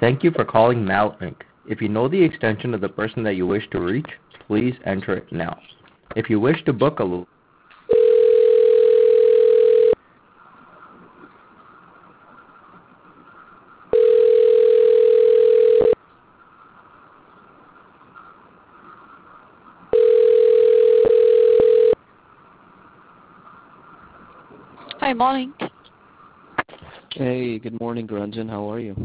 Thank you for calling MalLink. If you know the extension of the person that you wish to reach, please enter it now. If you wish to book a Hi, morning. Hey, good morning, Granjan. How are you?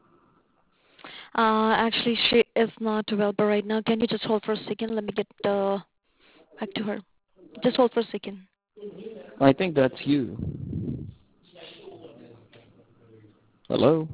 Actually, she is not available right now. Can you just hold for a second? Let me get back to her. Just hold for a second. I think that's you. Hello?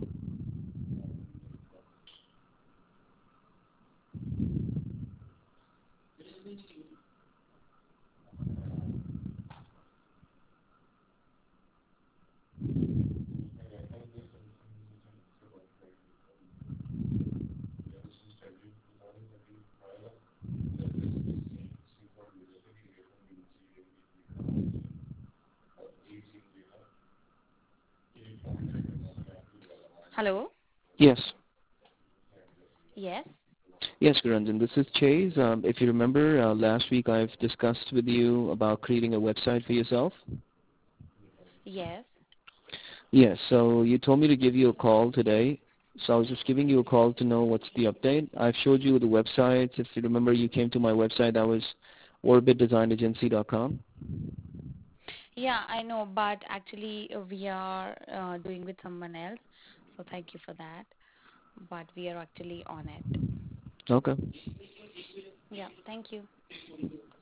Hello? Yes. Yes? Yes, Granjan. This is Chase. If you remember, last week I've discussed with you about creating a website for yourself. Yes. Yes, so you told me to give you a call today. So I was just giving you a call to know what's the update. I've showed you the website. If you remember, you came to my website. That was orbitdesignagency.com. Yeah, I know, but actually we are doing with someone else. So thank you for that. But we are actually on it. Okay. Yeah, thank you.